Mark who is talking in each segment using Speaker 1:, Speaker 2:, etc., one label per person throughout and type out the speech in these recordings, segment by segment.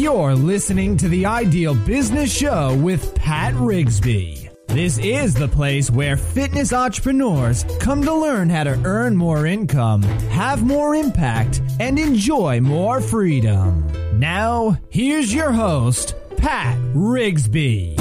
Speaker 1: You're listening to the Ideal Business Show with Pat Rigsby. This is the place where fitness entrepreneurs come to learn how to earn more income, have more impact, and enjoy more freedom. Now, here's your host, Pat Rigsby.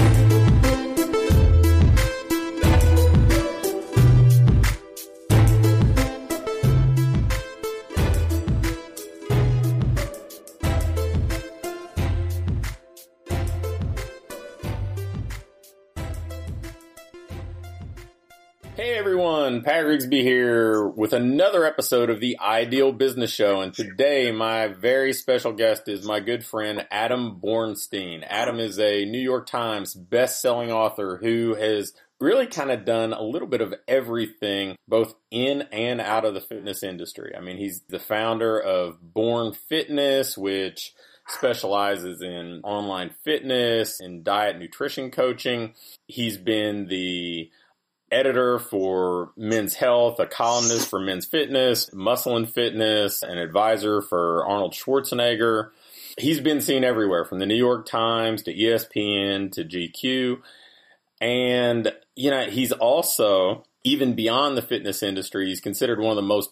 Speaker 2: Hey everyone, Pat Rigsby here with another episode of the Ideal Business Show, and today my very special guest is my good friend Adam Bornstein. Adam is a New York Times best-selling author who has really kind of done a little bit of everything, both in and out of the fitness industry. I mean, he's the founder of Born Fitness, which specializes in online fitness and diet nutrition coaching. He's been the editor for Men's Health, a columnist for Men's Fitness, Muscle and Fitness, an advisor for Arnold Schwarzenegger. He's been seen everywhere, from the New York Times to ESPN to GQ. And, you know, he's also, even beyond the fitness industry, he's considered one of the most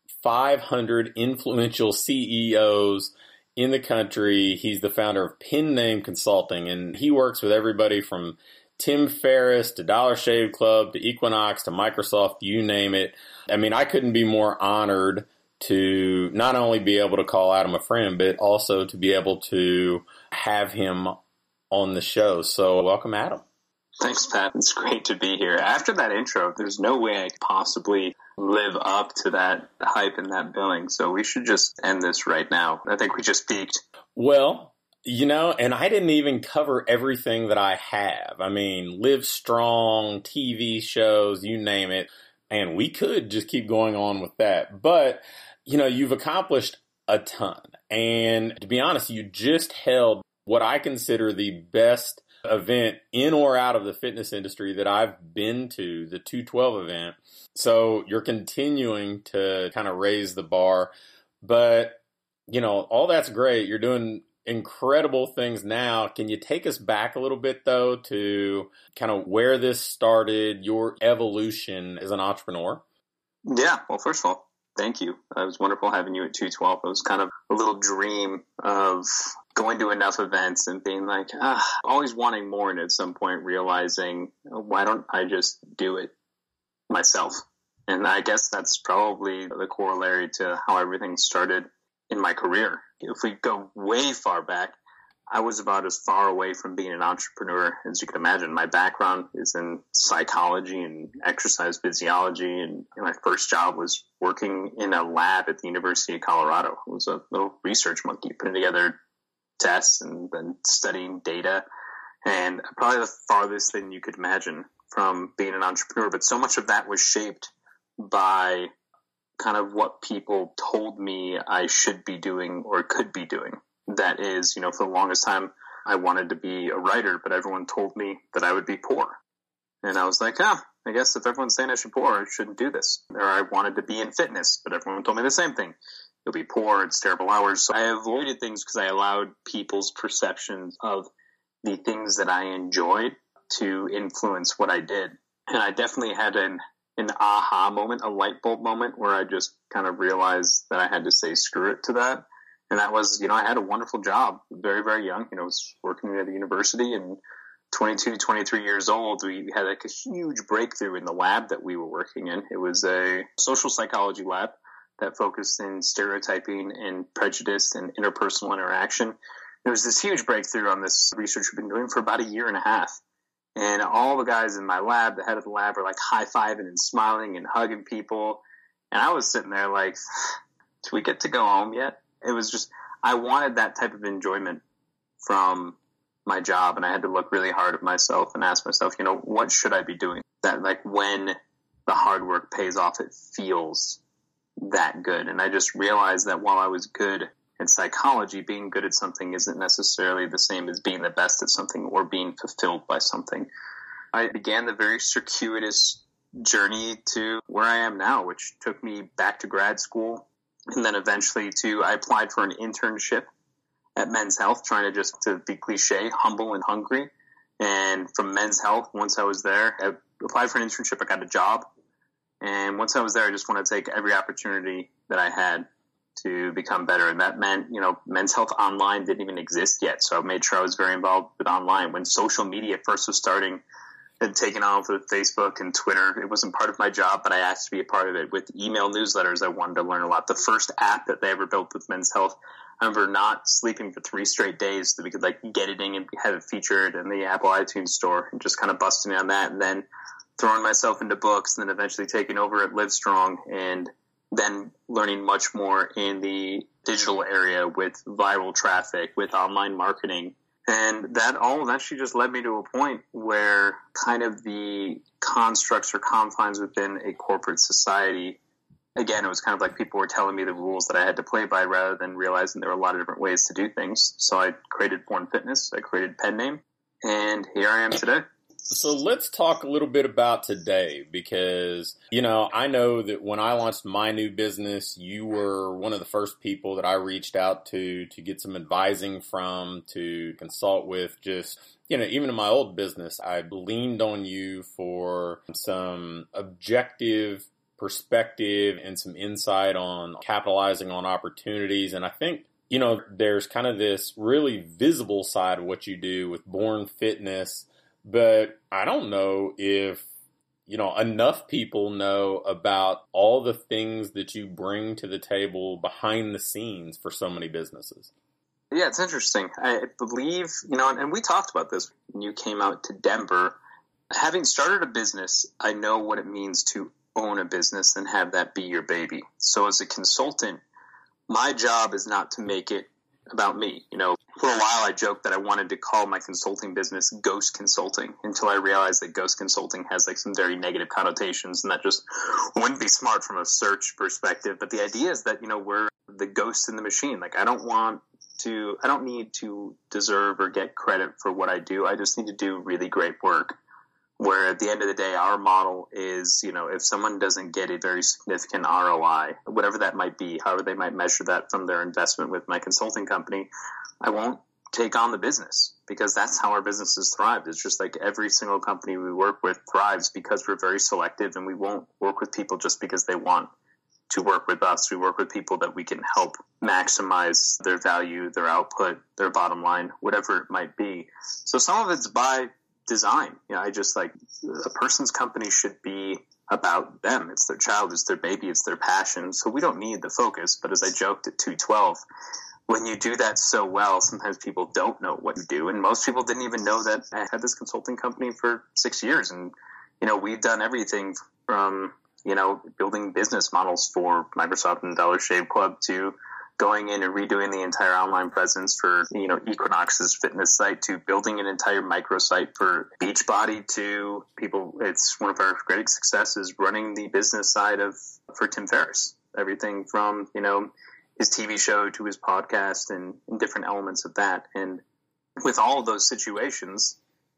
Speaker 2: 500 influential CEOs in the country. He's the founder of Pen Name Consulting, and he works with everybody from Tim Ferriss to Dollar Shave Club to Equinox to Microsoft, you name it. I mean, I couldn't be more honored to not only be able to call Adam a friend, but also to be able to have him on the show. So welcome, Adam.
Speaker 3: Thanks, Pat. It's great to be here. After that intro, there's no way I could possibly live up to that hype and that billing. So we should just end this right now. I think we just peaked.
Speaker 2: Well, you know, and I didn't even cover everything that I have. I mean, Live Strong, TV shows, you name it. And we could just keep going on with that. But, you know, you've accomplished a ton. And to be honest, you just held what I consider the best event in or out of the fitness industry that I've been to, the 212 event. So you're continuing to kind of raise the bar. But, you know, all that's great. You're doing incredible things now. Can you take us back a little bit, though, to kind of where this started, your evolution as an entrepreneur?
Speaker 3: Yeah. Well, first of all, thank you. It was wonderful having you at 212. It was kind of a little dream of going to enough events and being like, always wanting more, and at some point realizing, why don't I just do it myself? And I guess that's probably the corollary to how everything started in my career. If we go way far back, I was about as far away from being an entrepreneur as you can imagine. My background is in psychology and exercise physiology, and my first job was working in a lab at the University of Colorado. I was a little research monkey putting together tests and then studying data, and probably the farthest thing you could imagine from being an entrepreneur. But so much of that was shaped by kind of what people told me I should be doing or could be doing. That is, you know, for the longest time, I wanted to be a writer, but everyone told me that I would be poor. And I was like, I guess if everyone's saying I should be poor, I shouldn't do this. Or I wanted to be in fitness, but everyone told me the same thing. You'll be poor, it's terrible hours. So I avoided things because I allowed people's perceptions of the things that I enjoyed to influence what I did. And I definitely had an aha moment, a light bulb moment, where I just kind of realized that I had to say screw it to that. And that was, you know, I had a wonderful job, very, very young. You know, I was working at the university, and 22, 23 years old, we had like a huge breakthrough in the lab that we were working in. It was a social psychology lab that focused in stereotyping and prejudice and interpersonal interaction. There was this huge breakthrough on this research we've been doing for about a year and a half. And all the guys in my lab, the head of the lab, were like high-fiving and smiling and hugging people. And I was sitting there like, do we get to go home yet? It was just, I wanted that type of enjoyment from my job. And I had to look really hard at myself and ask myself, you know, what should I be doing? That like when the hard work pays off, it feels that good. And I just realized that while I was good at psychology, being good at something isn't necessarily the same as being the best at something or being fulfilled by something. I began the very circuitous journey to where I am now, which took me back to grad school. And then eventually I applied for an internship at Men's Health, trying to just to be cliche, humble and hungry. And from Men's Health, once I was there, I applied for an internship, I got a job. And once I was there, I just wanted to take every opportunity that I had to become better. And that meant, Men's Health Online didn't even exist yet. So I made sure I was very involved with online. When social media first was starting, had taken off with Facebook and Twitter, it wasn't part of my job, but I asked to be a part of it. With email newsletters, I wanted to learn a lot. The first app that they ever built with Men's Health, I remember not sleeping for 3 straight days so we could get it in and have it featured in the Apple iTunes store, and just kind of busting on that, and then throwing myself into books, and then eventually taking over at Livestrong, and then learning much more in the digital area with viral traffic, with online marketing. And that all eventually just led me to a point where kind of the constructs or confines within a corporate society, again, it was kind of like people were telling me the rules that I had to play by rather than realizing there were a lot of different ways to do things. So I created Born Fitness, I created Pen Name, and here I am today.
Speaker 2: So let's talk a little bit about today, because, I know that when I launched my new business, you were one of the first people that I reached out to get some advising from, to consult with. Just, even in my old business, I leaned on you for some objective perspective and some insight on capitalizing on opportunities. And I think, there's kind of this really visible side of what you do with Born Fitness, but I don't know if, enough people know about all the things that you bring to the table behind the scenes for so many businesses.
Speaker 3: Yeah, it's interesting. I believe, and we talked about this when you came out to Denver. Having started a business, I know what it means to own a business and have that be your baby. So as a consultant, my job is not to make it about me. For a while I joked that I wanted to call my consulting business Ghost Consulting, until I realized that Ghost Consulting has some very negative connotations, and that just wouldn't be smart from a search perspective. But the idea is that, we're the ghost in the machine. I don't need to deserve or get credit for what I do. I just need to do really great work. Where at the end of the day, our model is, if someone doesn't get a very significant ROI, whatever that might be, however they might measure that from their investment with my consulting company, I won't take on the business, because that's how our businesses thrive. It's just like every single company we work with thrives because we're very selective, and we won't work with people just because they want to work with us. We work with people that we can help maximize their value, their output, their bottom line, whatever it might be. So some of it's by design. I just a person's company should be about them. It's their child, it's their baby, it's their passion. So we don't need the focus. But as I joked at 212, when you do that so well, sometimes people don't know what you do. And most people didn't even know that I had this consulting company for 6 years. And, we've done everything from, building business models for Microsoft and Dollar Shave Club to going in and redoing the entire online presence for, Equinox's fitness site, to building an entire microsite for Beachbody, to people. It's one of our great successes running the business side for Tim Ferriss. Everything from, his TV show to his podcast and different elements of that. And with all of those situations,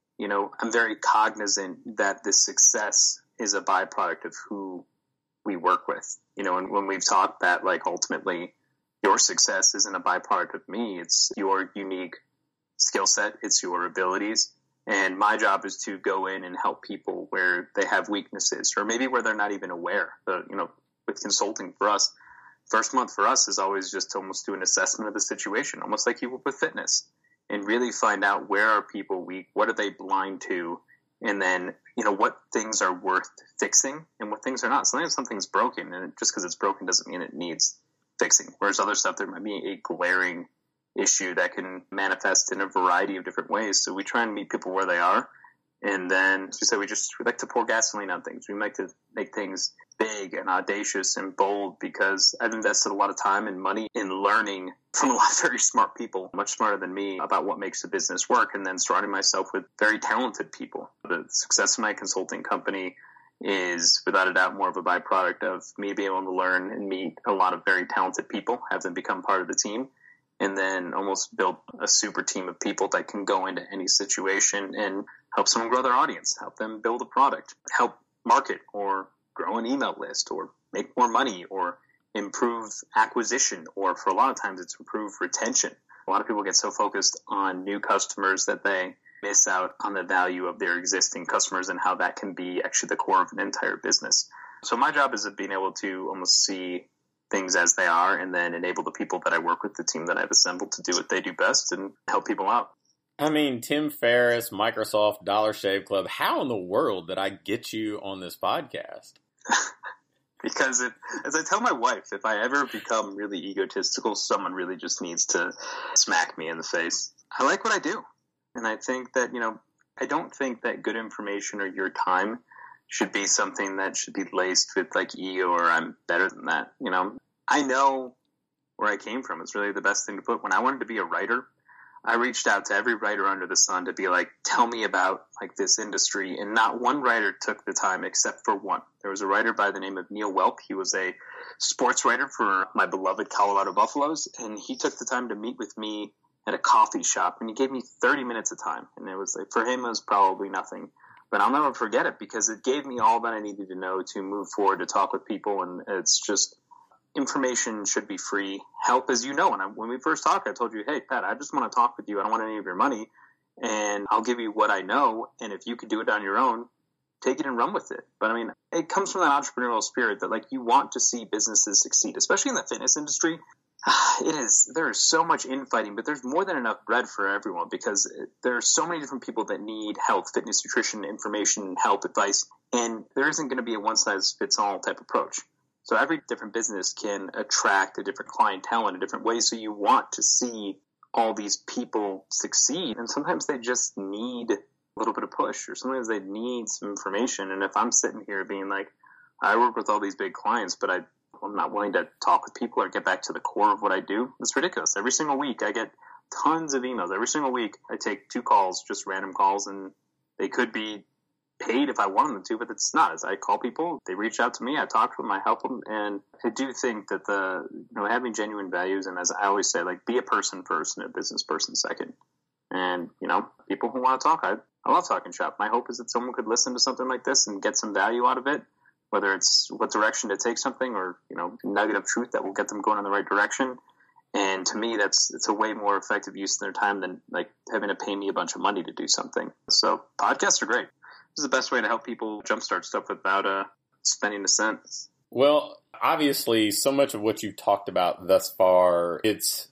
Speaker 3: I'm very cognizant that this success is a byproduct of who we work with. And when we've talked that, ultimately, your success isn't a byproduct of me. It's your unique skill set. It's your abilities. And my job is to go in and help people where they have weaknesses, or maybe where they're not even aware. With consulting for us, first month for us is always just to almost do an assessment of the situation, almost like you would with fitness, and really find out where are people weak, what are they blind to, and then, what things are worth fixing and what things are not. Sometimes something's broken, and just because it's broken doesn't mean it needs fixing. Whereas other stuff, there might be a glaring issue that can manifest in a variety of different ways. So we try and meet people where they are. And then, as we said, we like to pour gasoline on things. We like to make things big and audacious and bold, because I've invested a lot of time and money in learning from a lot of very smart people, much smarter than me, about what makes a business work, and then surrounding myself with very talented people. The success of my consulting company is without a doubt more of a byproduct of me being able to learn and meet a lot of very talented people, have them become part of the team, and then almost build a super team of people that can go into any situation and help someone grow their audience, help them build a product, help market or grow an email list, or make more money, or improve acquisition, or for a lot of times it's improve retention. A lot of people get so focused on new customers that they miss out on the value of their existing customers and how that can be actually the core of an entire business. So my job is being able to almost see things as they are and then enable the people that I work with, the team that I've assembled, to do what they do best and help people out.
Speaker 2: I mean, Tim Ferriss, Microsoft, Dollar Shave Club, how in the world did I get you on this podcast?
Speaker 3: Because as I tell my wife, if I ever become really egotistical, someone really just needs to smack me in the face. I like what I do. And I think that, I don't think that good information or your time should be something that should be laced with like ego or I'm better than that. I know where I came from. It's really the best thing to put. When I wanted to be a writer, I reached out to every writer under the sun to be like, tell me about like this industry. And not one writer took the time except for one. There was a writer by the name of Neil Welp. He was a sports writer for my beloved Colorado Buffaloes. And he took the time to meet with me at a coffee shop. And he gave me 30 minutes of time. And it was like, for him, it was probably nothing. But I'll never forget it because it gave me all that I needed to know to move forward, to talk with people. And it's just, information should be free. Help, as you know, when we first talked, I told you, hey, Pat, I just want to talk with you. I don't want any of your money. And I'll give you what I know. And if you could do it on your own, take it and run with it. But I mean, it comes from that entrepreneurial spirit that like you want to see businesses succeed, especially in the fitness industry. There is so much infighting, but there's more than enough bread for everyone because there are so many different people that need health, fitness, nutrition, information, help, advice, and there isn't going to be a one-size-fits-all type approach. So every different business can attract a different clientele in a different way, so you want to see all these people succeed, and sometimes they just need a little bit of push, or sometimes they need some information, and if I'm sitting here being like, I work with all these big clients, but I'm not willing to talk with people or get back to the core of what I do. It's ridiculous. Every single week I get tons of emails. Every single week I take 2 calls, just random calls, and they could be paid if I wanted them to, but it's not. As I call people, they reach out to me, I talk to them, I help them, and I do think that having genuine values, and as I always say, like be a person first and a business person second. And, people who want to talk, I love talking shop. My hope is that someone could listen to something like this and get some value out of it, whether it's what direction to take something or, a nugget of truth that will get them going in the right direction. And to me, it's a way more effective use of their time than like having to pay me a bunch of money to do something. So podcasts are great. This is the best way to help people jumpstart stuff without spending a cent.
Speaker 2: Well, obviously, so much of what you've talked about thus far, it's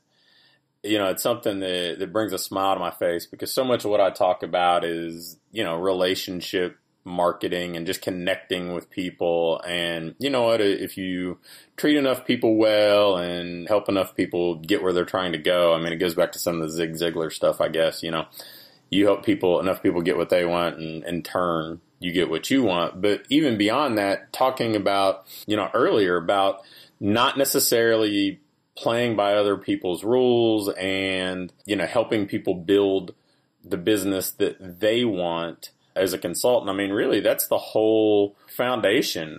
Speaker 2: something that brings a smile to my face because so much of what I talk about is, relationship marketing and just connecting with people. And you know what, if you treat enough people well and help enough people get where they're trying to go, I mean, it goes back to some of the Zig Ziglar stuff, I guess, you help enough people get what they want, and in turn, you get what you want. But even beyond that, talking about, earlier about not necessarily playing by other people's rules and, helping people build the business that they want as a consultant. I mean, really, that's the whole foundation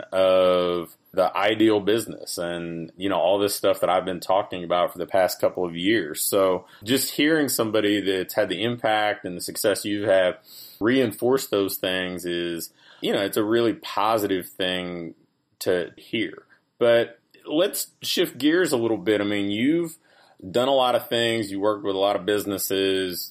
Speaker 2: of the ideal business and, all this stuff that I've been talking about for the past couple of years. So just hearing somebody that's had the impact and the success you have reinforce those things is, it's a really positive thing to hear. But let's shift gears a little bit. I mean, you've done a lot of things. You worked with a lot of businesses,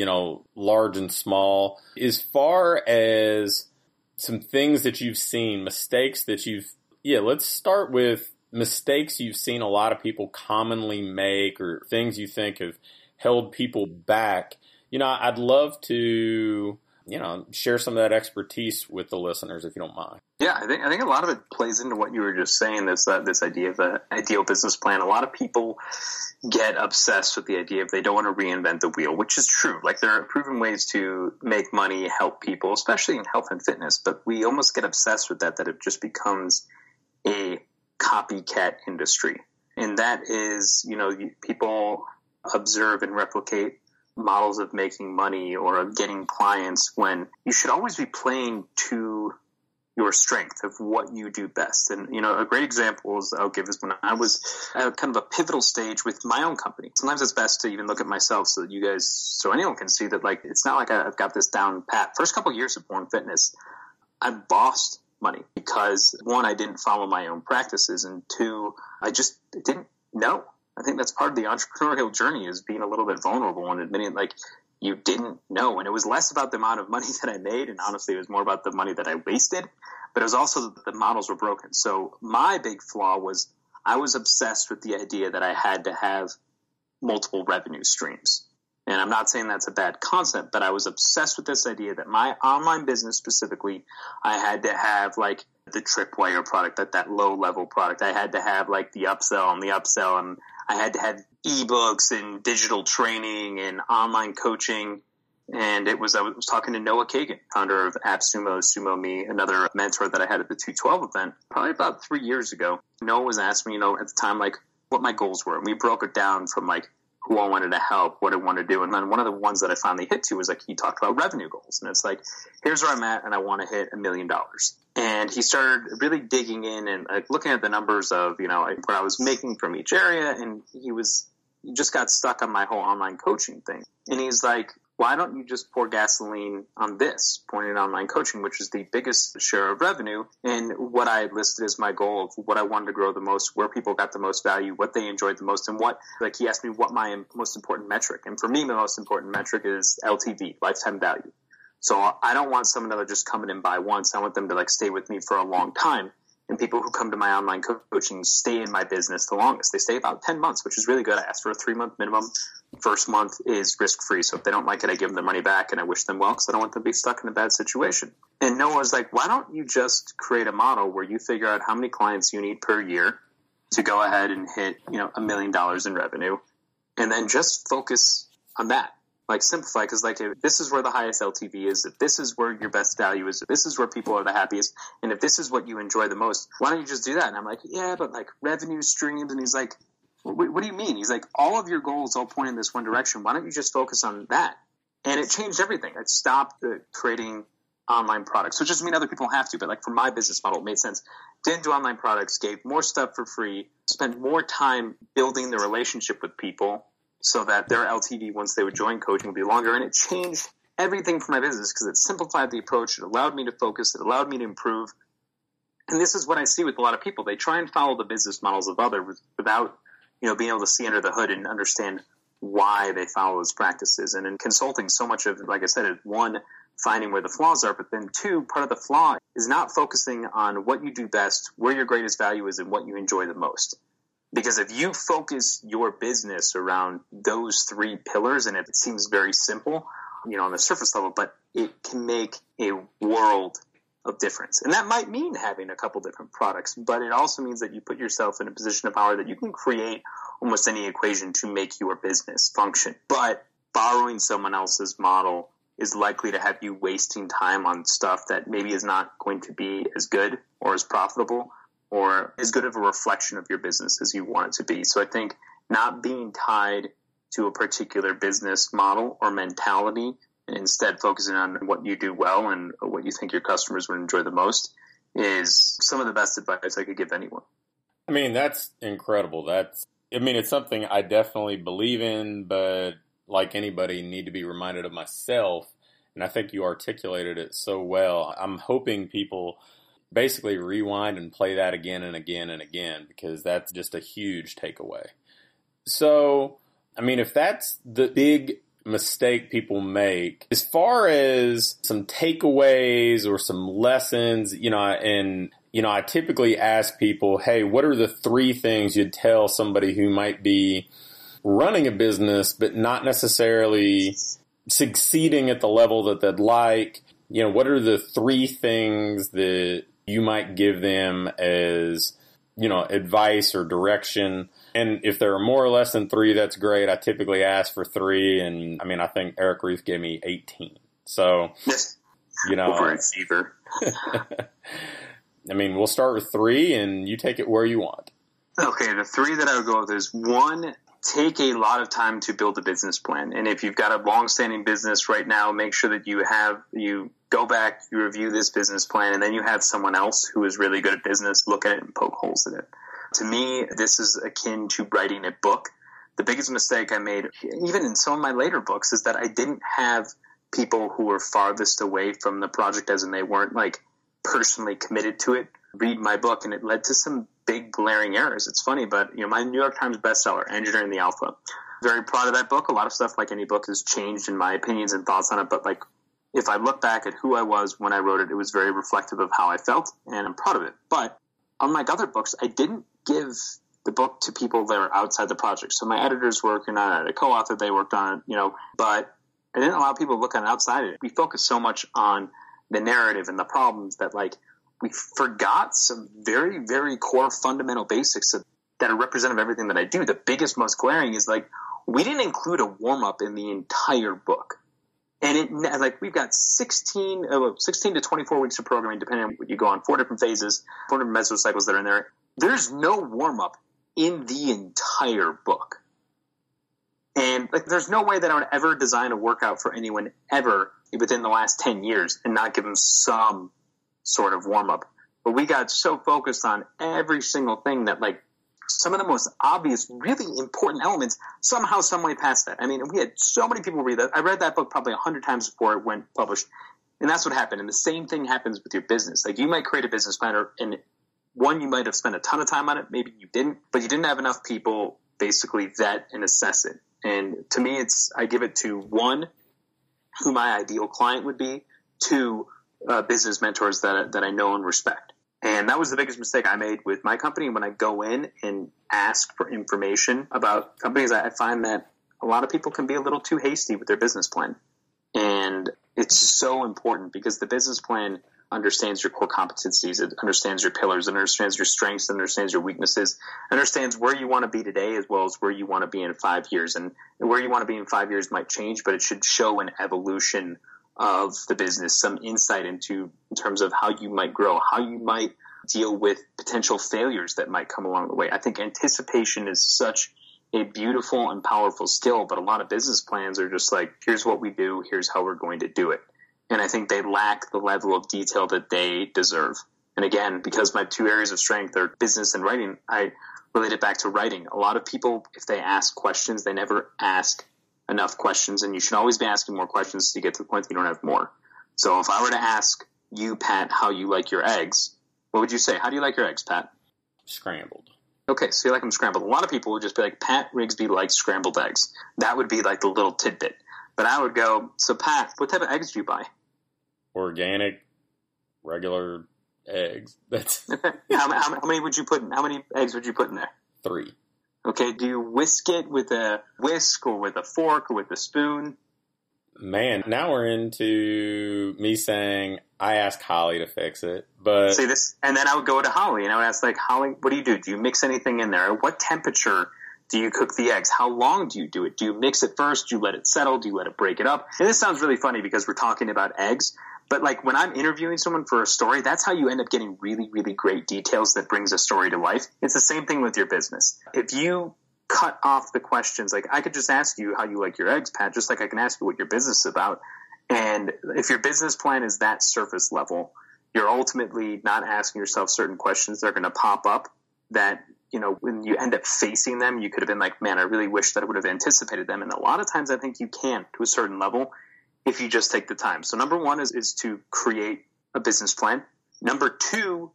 Speaker 2: large and small. As far as some things that you've seen, mistakes that let's start with mistakes you've seen a lot of people commonly make or things you think have held people back. I'd love to, share some of that expertise with the listeners if you don't mind.
Speaker 3: Yeah, I think a lot of it plays into what you were just saying, this idea of an ideal business plan. A lot of people get obsessed with the idea of they don't want to reinvent the wheel, which is true. Like there are proven ways to make money, help people, especially in health and fitness, but we almost get obsessed with that it just becomes a copycat industry. And that is, people observe and replicate models of making money or of getting clients when you should always be playing to your strength of what you do best. And, a great example I'll give is when I was at kind of a pivotal stage with my own company. Sometimes it's best to even look at myself so anyone can see that, like, it's not like I've got this down pat. First couple of years of Born Fitness, I lost money because 1, I didn't follow my own practices, and 2, I just didn't know. I think that's part of the entrepreneurial journey, is being a little bit vulnerable and admitting like you didn't know. And it was less about the amount of money that I made, and honestly, it was more about the money that I wasted. But it was also that the models were broken. So my big flaw was I was obsessed with the idea that I had to have multiple revenue streams. And I'm not saying that's a bad concept, but I was obsessed with this idea that my online business specifically, I had to have like the tripwire product, that low level product. I had to have like the upsell, and I had to have ebooks and digital training and online coaching. And I was talking to Noah Kagan, founder of AppSumo, SumoMe, another mentor that I had at the 212 event, probably about 3 years ago. Noah was asking me, at the time, like what my goals were. And we broke it down from like who I wanted to help, what I wanted to do. And then one of the ones that I finally hit to was like, he talked about revenue goals. And it's like, here's where I'm at, and I want to hit $1 million. And he started really digging in and like looking at the numbers of, like what I was making from each area. And he just got stuck on my whole online coaching thing. And he's like, why don't you just pour gasoline on this, pointing at online coaching, which is the biggest share of revenue, and what I had listed as my goal of what I wanted to grow the most, where people got the most value, what they enjoyed the most, and he asked me what my most important metric. And for me, the most important metric is LTV, lifetime value. So I don't want someone to just come in and buy once. I want them to like stay with me for a long time. And people who come to my online coaching stay in my business the longest. They stay about 10 months, which is really good. I ask for a 3-month minimum. First month is risk-free. So if they don't like it, I give them their money back, and I wish them well because I don't want them to be stuck in a bad situation. And Noah was like, why don't you just create a model where you figure out how many clients you need per year to go ahead and hit, $1 million in revenue, and then just focus on that. Like simplify, because like if this is where the highest LTV is, if this is where your best value is, if this is where people are the happiest, and if this is what you enjoy the most, why don't you just do that? And I'm like, yeah, but like revenue streams. And he's like, what do you mean? He's like, all of your goals all point in this one direction. Why don't you just focus on that? And it changed everything. It stopped creating online products, which doesn't mean other people have to, but like for my business model, it made sense. Didn't do online products, gave more stuff for free, spent more time building the relationship with people, so that their LTV, once they would join coaching, would be longer. And it changed everything for my business because it simplified the approach. It allowed me to focus. It allowed me to improve. And this is what I see with a lot of people. They try and follow the business models of others without, being able to see under the hood and understand why they follow those practices. And in consulting, so much of it, like I said, is one, finding where the flaws are, but then two, part of the flaw is not focusing on what you do best, where your greatest value is, and what you enjoy the most. Because if you focus your business around those 3 pillars, and it seems very simple, on the surface level, but it can make a world of difference. And that might mean having a couple different products, but it also means that you put yourself in a position of power that you can create almost any equation to make your business function. But borrowing someone else's model is likely to have you wasting time on stuff that maybe is not going to be as good or as profitable or as good of a reflection of your business as you want it to be. So I think not being tied to a particular business model or mentality, and instead focusing on what you do well and what you think your customers would enjoy the most, is some of the best advice I could give anyone.
Speaker 2: I mean, that's incredible. It's something I definitely believe in, but like anybody, need to be reminded of myself. And I think you articulated it so well. I'm hoping people basically rewind and play that again and again and again, because that's just a huge takeaway. So, if that's the big mistake people make, as far as some takeaways or some lessons, I typically ask people, hey, what are the 3 things you'd tell somebody who might be running a business, but not necessarily succeeding at the level that they'd like? What are the 3 things that you might give them as, advice or direction? And if there are more or less than 3, that's great. I typically ask for 3. And I think Eric Ruth gave me 18. So,
Speaker 3: overachiever.
Speaker 2: We'll start with 3 and you take it where you want.
Speaker 3: Okay. The 3 that I would go with is 1, take a lot of time to build a business plan. And if you've got a long-standing business right now, make sure that you go back, you review this business plan, and then you have someone else who is really good at business look at it and poke holes in it. To me, this is akin to writing a book. The biggest mistake I made, even in some of my later books, is that I didn't have people who were farthest away from the project, as in they weren't like personally committed to it, read my book. And it led to some big glaring errors. It's funny, but my New York Times bestseller, Engineering the Alpha, very proud of that book. A lot of stuff, like any book, has changed in my opinions and thoughts on it. But like, if I look back at who I was when I wrote it, it was very reflective of how I felt, and I'm proud of it. But unlike other books, I didn't give the book to people that are outside the project. So my editors working on it, a co-author, they worked on it, but I didn't allow people to look on outside it. We focused so much on the narrative and the problems that like we forgot some very, very core fundamental basics that are representative of everything that I do. The biggest, most glaring is like, we didn't include a warm-up in the entire book. And we've got 16 to 24 weeks of programming, depending on what you go on, 4 different phases, 4 different mesocycles that are in there. There's no warm-up in the entire book. And like, there's no way that I would ever design a workout for anyone ever within the last 10 years and not give them some sort of warm-up. But we got so focused on every single thing that like some of the most obvious, really important elements somehow, some way past that. I mean, we had so many people read that. I read that book probably 100 times before it went published. And that's what happened. And the same thing happens with your business. Like, you might create a business plan, and one, you might have spent a ton of time on it. Maybe you didn't, but you didn't have enough people basically vet and assess it. And to me, I give it to 1, who my ideal client would be, 2, business mentors that I know and respect. And that was the biggest mistake I made with my company. When I go in and ask for information about companies, I find that a lot of people can be a little too hasty with their business plan. And it's so important because the business plan understands your core competencies, it understands your pillars, it understands your strengths, it understands your weaknesses, understands where you want to be today as well as where you want to be in 5 years. And where you want to be in 5 years might change, but it should show an evolution of the business, some insight in terms of how you might grow, how you might deal with potential failures that might come along the way. I think anticipation is such a beautiful and powerful skill, but a lot of business plans are just like, here's what we do, here's how we're going to do it. And I think they lack the level of detail that they deserve. And again, because my 2 areas of strength are business and writing, I relate it back to writing. A lot of people, if they ask questions, they never ask enough questions, and you should always be asking more questions to get to the point that you don't have more. So if I were to ask you, Pat, how you like your eggs, what would you say? How do you like your eggs, Pat?
Speaker 2: Scrambled.
Speaker 3: Okay, so you like them scrambled. A lot of people would just be like, Pat Rigsby likes scrambled eggs. That would be like the little tidbit. But I would go, so Pat, what type of eggs do you buy?
Speaker 2: Organic, regular eggs. That's
Speaker 3: okay. How many would you put in? How many eggs would you put in there?
Speaker 2: 3.
Speaker 3: Okay, do you whisk it with a whisk or with a fork or with a spoon?
Speaker 2: Man, now we're into me saying I asked Holly to fix it, but
Speaker 3: see this, and then I would go to Holly and I would ask, like, Holly, what do you do? Do you mix anything in there? What temperature do you cook the eggs? How long do you do it? Do you mix it first? Do you let it settle? Do you let it break it up? And this sounds really funny because we're talking about eggs, but like when I'm interviewing someone for a story, that's how you end up getting really, really great details that brings a story to life. It's the same thing with your business. If you cut off the questions, like I could just ask you how you like your eggs, Pat, just like I can ask you what your business is about. And if your business plan is that surface level, you're ultimately not asking yourself certain questions that are going to pop up that, when you end up facing them, you could have been like, man, I really wish that I would have anticipated them. And a lot of times I think you can to a certain level if you just take the time. So number 1 is to create a business plan. Number 2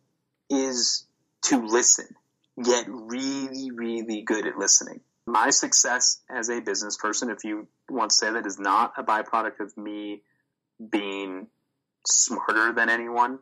Speaker 3: is to listen. Get really, really good at listening. My success as a business person, if you want to say that, is not a byproduct of me being smarter than anyone,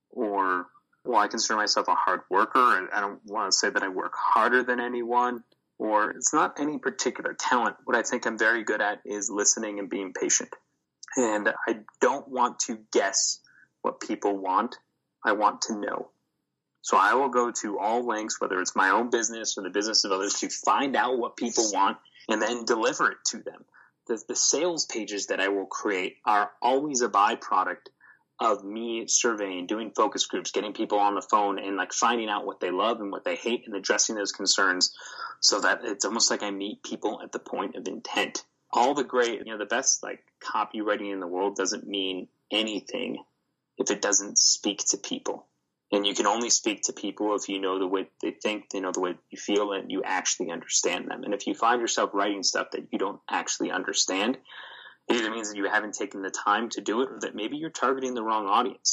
Speaker 3: or, well, I consider myself a hard worker, and I don't want to say that I work harder than anyone, or it's not any particular talent. What I think I'm very good at is listening and being patient. And I don't want to guess what people want. I want to know. So I will go to all lengths, whether it's my own business or the business of others, to find out what people want and then deliver it to them. The sales pages that I will create are always a byproduct of me surveying, doing focus groups, getting people on the phone and like finding out what they love and what they hate and addressing those concerns so that it's almost like I meet people at the point of intent. All the great, the best like copywriting in the world doesn't mean anything if it doesn't speak to people. And you can only speak to people if you know the way they think, they know the way you feel, and you actually understand them. And if you find yourself writing stuff that you don't actually understand, it either means that you haven't taken the time to do it or that maybe you're targeting the wrong audience.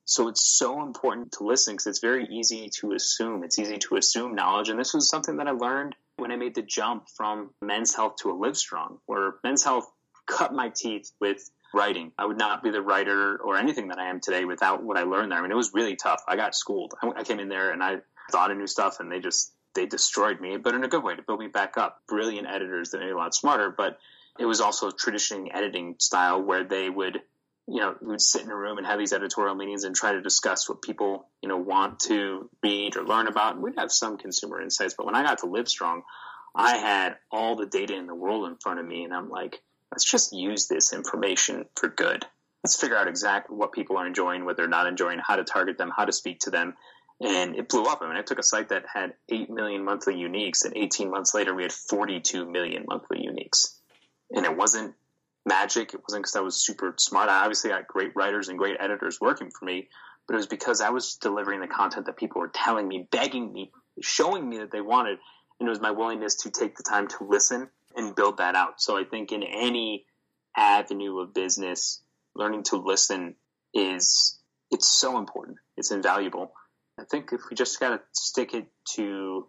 Speaker 3: So it's so important to listen because it's very easy to assume. It's easy to assume knowledge. And this was something that I learned when I made the jump from Men's Health to a Livestrong, where Men's Health cut my teeth with writing. I would not be the writer or anything that I am today without what I learned there. I mean, it was really tough. I got schooled. I came in there and I thought of new stuff and they destroyed me, but in a good way to build me back up. Brilliant editors that made me a lot smarter, but it was also a traditional editing style where they would, we would sit in a room and have these editorial meetings and try to discuss what people, want to read or learn about. And we'd have some consumer insights, but when I got to Livestrong, I had all the data in the world in front of me. And I'm like, let's just use this information for good. Let's figure out exactly what people are enjoying, what they're not enjoying, how to target them, how to speak to them. And it blew up. I mean, I took a site that had 8 million monthly uniques, and 18 months later, we had 42 million monthly uniques. And it wasn't magic. It wasn't because I was super smart. I obviously got great writers and great editors working for me, but it was because I was delivering the content that people were telling me, begging me, showing me that they wanted. And it was my willingness to take the time to listen and build that out. So I think in any avenue of business, learning to listen it's so important. It's invaluable. I think if we just got to stick it to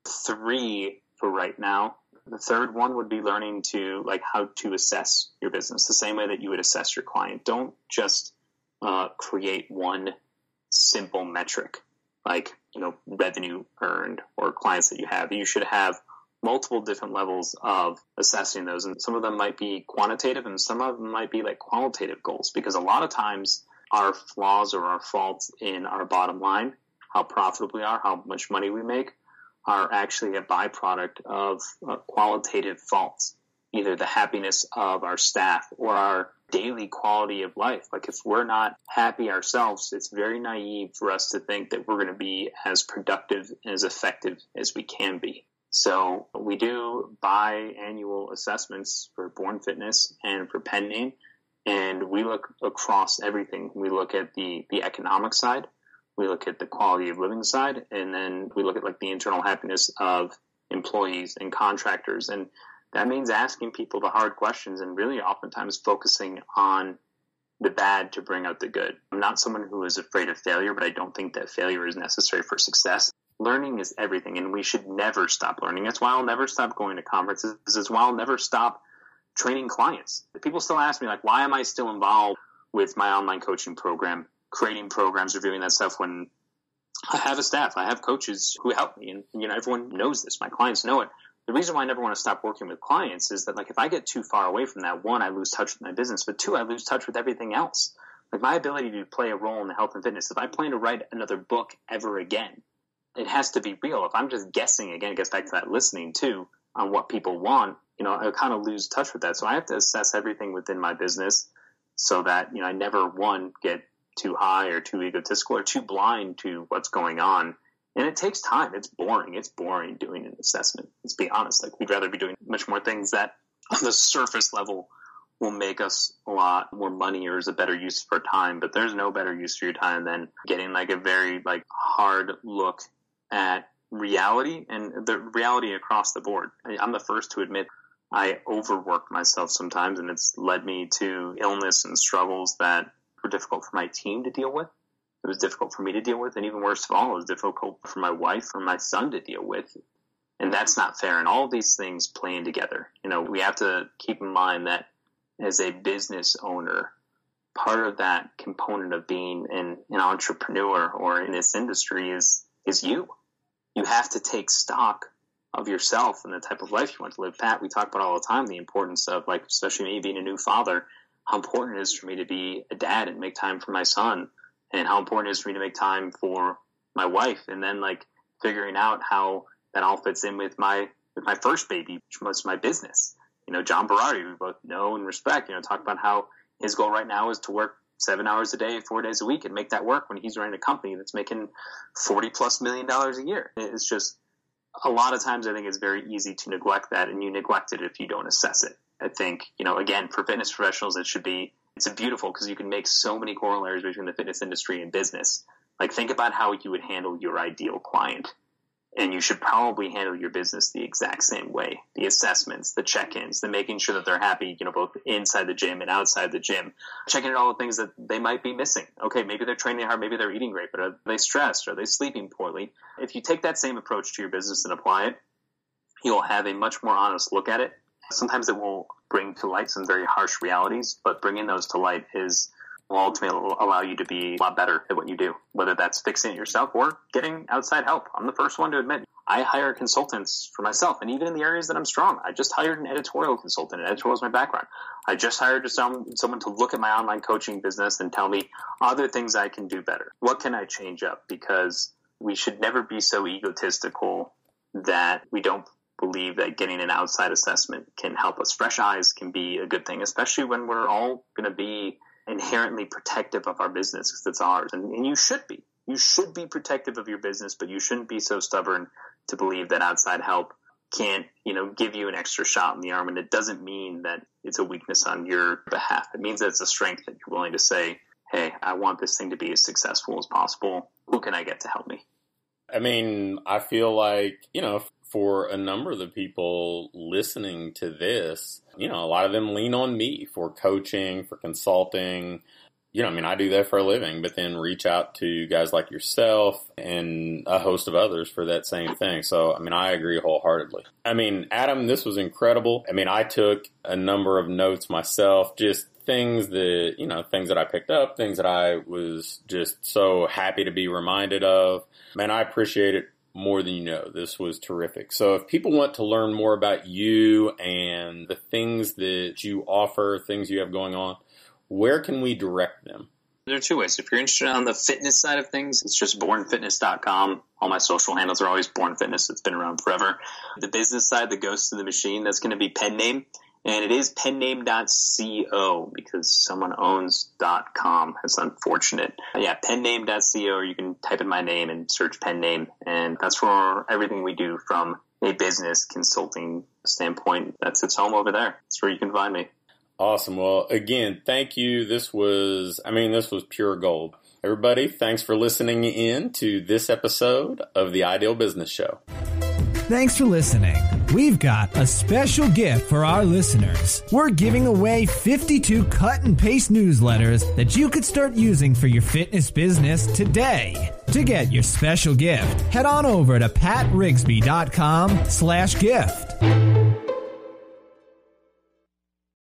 Speaker 3: 3 for right now, the third one would be learning to how to assess your business the same way that you would assess your client. Don't just create one simple metric like, revenue earned or clients that you have. You should have multiple different levels of assessing those. And some of them might be quantitative and some of them might be like qualitative goals, because a lot of times our flaws or our faults in our bottom line, how profitable we are, how much money we make, are actually a byproduct of qualitative faults, either the happiness of our staff or our daily quality of life. Like if we're not happy ourselves, it's very naive for us to think that we're going to be as productive and as effective as we can be. So we do biannual assessments for Born Fitness and for Pen Name, and we look across everything. We look at the economic side. We look at the quality of living side, and then we look at the internal happiness of employees and contractors. And that means asking people the hard questions and really oftentimes focusing on the bad to bring out the good. I'm not someone who is afraid of failure, but I don't think that failure is necessary for success. Learning is everything, and we should never stop learning. That's why I'll never stop going to conferences. That's why I'll never stop training clients. People still ask me, why am I still involved with my online coaching program, creating programs, reviewing that stuff, when I have a staff, I have coaches who help me, and everyone knows this. My clients know it. The reason why I never want to stop working with clients is that if I get too far away from that, 1, I lose touch with my business, but 2, I lose touch with everything else. My ability to play a role in the health and fitness. If I plan to write another book ever again, it has to be real. If I'm just guessing, again, it gets back to that listening too on what people want, I kind of lose touch with that. So I have to assess everything within my business so that, I never, 1, get too high or too egotistical or too blind to what's going on. And it takes time. It's boring. It's boring doing an assessment. Let's be honest. We'd rather be doing much more things that on the surface level will make us a lot more money or is a better use of our time. But there's no better use for your time than getting a very hard look at reality, and the reality across the board. I'm the first to admit I overworked myself sometimes, and it's led me to illness and struggles that were difficult for my team to deal with. It was difficult for me to deal with, and even worse of all, it was difficult for my wife or my son to deal with. And that's not fair. And all of these things playing together. We have to keep in mind that as a business owner, part of that component of being an entrepreneur or in this industry is you. You have to take stock of yourself and the type of life you want to live. Pat, we talk about all the time the importance of, especially me being a new father, how important it is for me to be a dad and make time for my son, and how important it is for me to make time for my wife, and then figuring out how that all fits in with my first baby, which was my business. John Berardi, we both know and respect, talk about how his goal right now is to work 7 hours a day, 4 days a week, and make that work when he's running a company that's making $40+ million a year. It's just, a lot of times I think it's very easy to neglect that, and you neglect it if you don't assess it. I think, again, for fitness professionals, it's beautiful because you can make so many corollaries between the fitness industry and business. Think about how you would handle your ideal client. And you should probably handle your business the exact same way. The assessments, the check-ins, the making sure that they're happy, both inside the gym and outside the gym, checking in all the things that they might be missing. Okay, maybe they're training hard, maybe they're eating great, but are they stressed? Are they sleeping poorly? If you take that same approach to your business and apply it, you'll have a much more honest look at it. Sometimes it will bring to light some very harsh realities, but bringing those to light will ultimately allow you to be a lot better at what you do, whether that's fixing it yourself or getting outside help. I'm the first one to admit I hire consultants for myself, and even in the areas that I'm strong. I just hired an editorial consultant. Editorial is my background. I just hired someone to look at my online coaching business and tell me other things I can do better. What can I change up? Because we should never be so egotistical that we don't believe that getting an outside assessment can help us. Fresh eyes can be a good thing, especially when we're all going to be inherently protective of our business because it's ours. And you should be. You should be protective of your business, but you shouldn't be so stubborn to believe that outside help can't, give you an extra shot in the arm. And it doesn't mean that it's a weakness on your behalf. It means that it's a strength that you're willing to say, hey, I want this thing to be as successful as possible. Who can I get to help me?
Speaker 2: I mean, I feel like, for a number of the people listening to this, a lot of them lean on me for coaching, for consulting. I do that for a living, but then reach out to guys like yourself and a host of others for that same thing. So, I agree wholeheartedly. Adam, this was incredible. I took a number of notes myself, just things that I picked up, things that I was just so happy to be reminded of. Man, I appreciate it more than you know. This was terrific. So if people want to learn more about you and the things that you offer, things you have going on, where can we direct them?
Speaker 3: There are two ways. If you're interested on the fitness side of things, it's just bornfitness.com. All my social handles are always Born Fitness. It's been around forever. The business side that goes to the machine, that's going to be pen name. And it is penname.co because someone owns .com. It's unfortunate. Yeah, penname.co, or you can type in my name and search pen name. And that's for everything we do from a business consulting standpoint. That's its home over there. That's where you can find me.
Speaker 2: Awesome. Well, again, thank you. This was pure gold. Everybody, thanks for listening in to this episode of the Ideal Business Show.
Speaker 1: Thanks for listening. We've got a special gift for our listeners. We're giving away 52 cut and paste newsletters that you could start using for your fitness business today. To get your special gift, head on over to patrigsby.com/gift.